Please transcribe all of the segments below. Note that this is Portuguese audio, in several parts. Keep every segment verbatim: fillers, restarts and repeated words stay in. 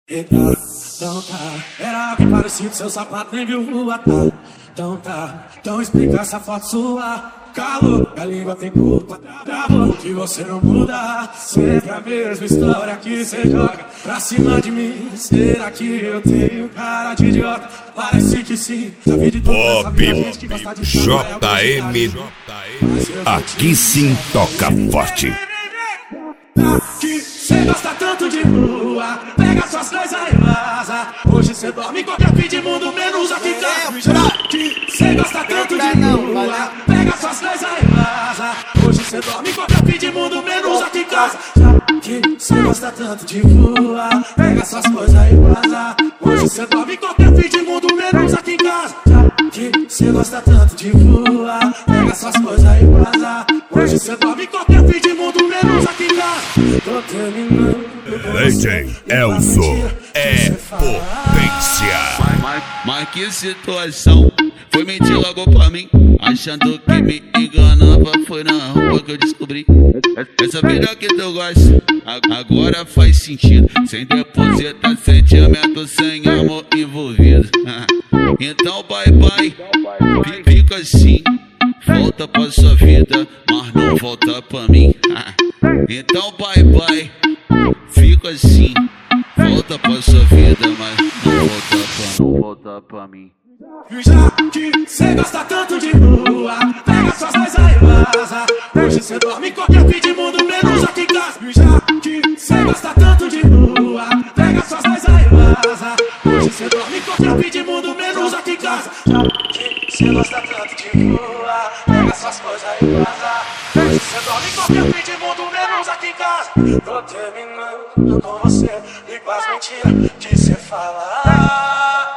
Então tá, era algo parecido, seu sapato nem viu voar, tá? Então tá, então explica essa foto sua. Calor, a língua tem culpa, travou que você não muda. Sempre a mesma história que você joga pra cima de mim. Será que eu tenho cara de idiota? Parece que sim, já vi de tudo nessa vida, gente que gosta de J M, aqui sim toca forte. Que cê gosta tanto de rua, pega suas coisas e vaza. Hoje cê dorme em qualquer fim de mundo, menos aqui em casa. Que cê gosta tanto de rua, pega suas coisas e vaza. Hoje cê dorme em qualquer fim de mundo, menos aqui em casa. Que cê gosta tanto de rua, pega suas coisas e vaza. Hoje cê dorme em qualquer fim de mundo, menos aqui em casa. Que cê gosta tanto de rua, pega suas coisas e vaza. Hoje cê dorme em qualquer fim de mundo, menos aqui em casa. Tô terminando. D J Elzo é potência. Mas, mas que situação, foi mentir logo pra mim, achando que me enganava. Foi na rua que eu descobri essa vida que tu gosta, agora faz sentido. Sem depositar sentimento, sem amor envolvido. Então bye bye, fica assim, volta pra sua vida, mas não volta pra mim. Então bye bye, fica assim, volta pra sua vida, mas não volta pra, não volta pra mim. Já que cê gosta tanto de rua, pega suas coisas e vaza. Hoje cê dorme em qualquer fim de mundo, menos aqui em casa. Já que cê gosta tanto de rua, pega suas coisas e vaza. Hoje cê dorme em qualquer fim de mundo, menos aqui em casa. Já que cê gosta tanto de rua, pega suas coisas e vaza. Hoje cê dorme em qualquer fim de mundo, menos aqui em casa. Tô terminando com você e com as mentiras que cê fala.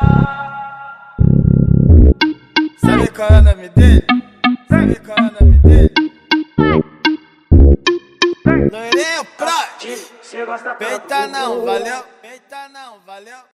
Sabe qual é o nome dele? Sabe qual é o nome dele? Loirinho Prod. Peita não, valeu? Peita não, valeu?